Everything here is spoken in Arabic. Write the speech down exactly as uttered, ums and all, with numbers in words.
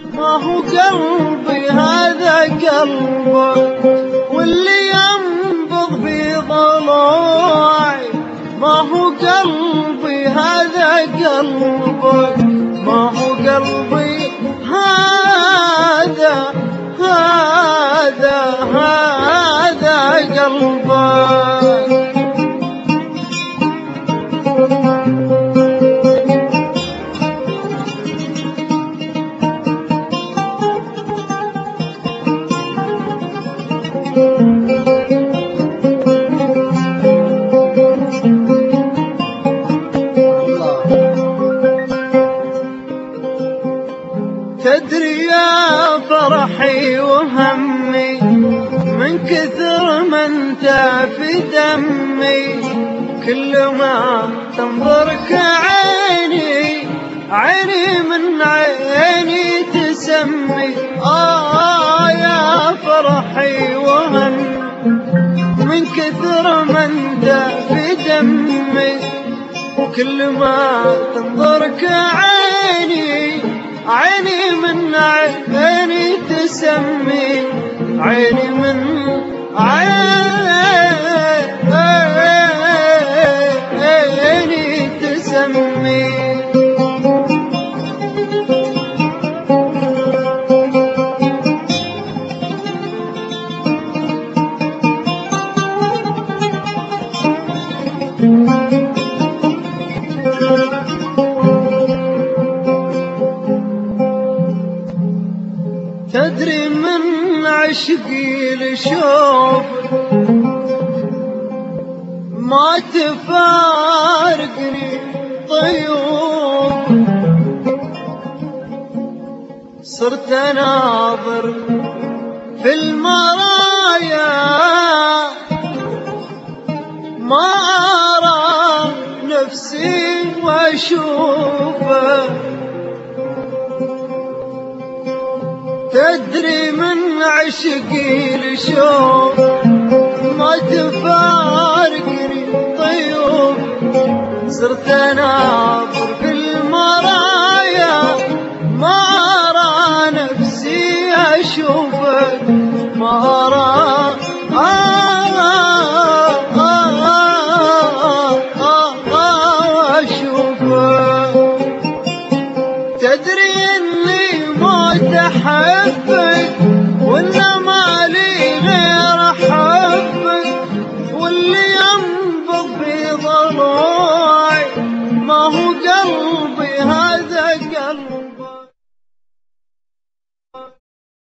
ما هو قلبي هذا قلبك، واللي ينبض في ضلوعي ما هو قلبي هذا قلبك، ما هو قلبي هذا هذا هذا قلبك. تدري يا فرحي وهمي من كثر ما انت في دمي، كل ما تنظرك عيني عيني من عيني تسمي. آه يا فرحي وهمي من كثر ما انت في دمي، كل ما تنظرك عيني عيني من عيني تسمي، عيني من عيني تسمي. تدري من عشقي لشوف ما تفارقني طيوب، صرت اناظر في المرايا ما ارى نفسي واشوفه. تدري من عشقي لشوف ما تفارقني طيوب، صرت اناظر في المرايا ما ارى نفسي اشوفك، ما ارى آه آه آه آه آه اشوفك. تدري اني موت احبك وانما